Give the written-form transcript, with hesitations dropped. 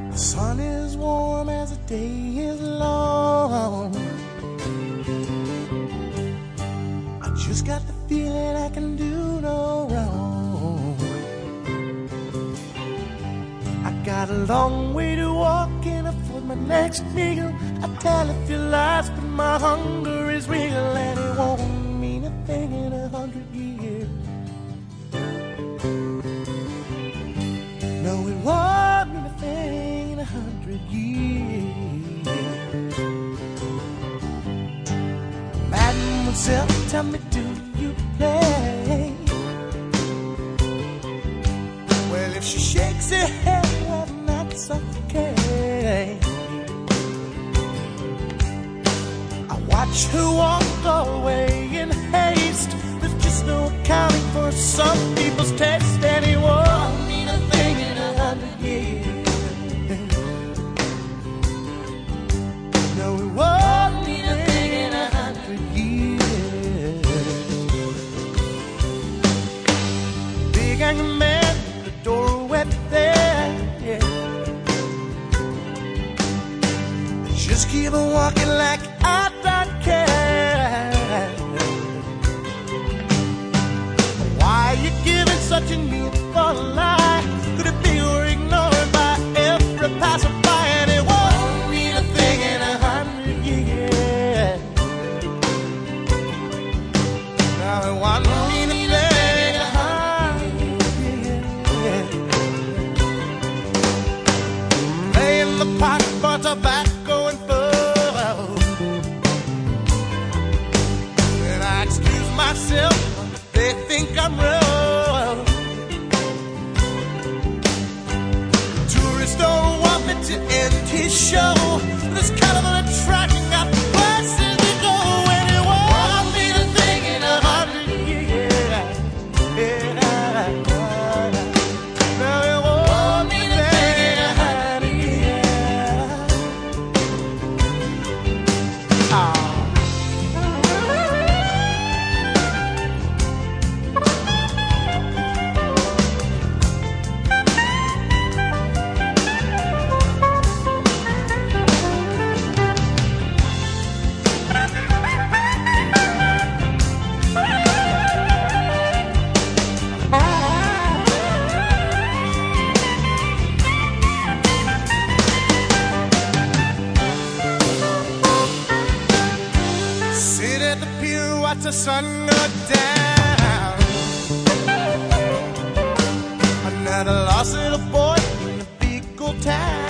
The sun is warm as the day is long. I just got the feeling I can do no wrong. I got a long way to walk and afford my next meal. I tell if you're lost, but my hunger is real, and it won't mean a thing in 100 years. No, it won't mean a thing in 100 years. Mademoiselle, tell me, do you play? Well, if she shakes her head, well, that's okay. I watch her walk away in haste. There's just no accounting for some people's taste, and it won't mean a thing in 100 years. No, it won't mean a thing in 100 years. Big angry man, the door went there, yeah. Just keep on walking like I don't care. Why are you giving such a needful lie? Could it be we're ignored by every passerby, and it won't mean a thing in 100 years. Now it won't mean a thing in 100 years. Playing the pot for tobacco and food, and I excuse myself, they think I'm rude. Tourists don't want me to end his show. This kind of an attraction got places to go, and it won't mean a thing in 100 years. Yeah. No, it won't mean a thing in 100 years. Oh. Sit at the pier, watch the sun go down. Another lost little boy in a big old town.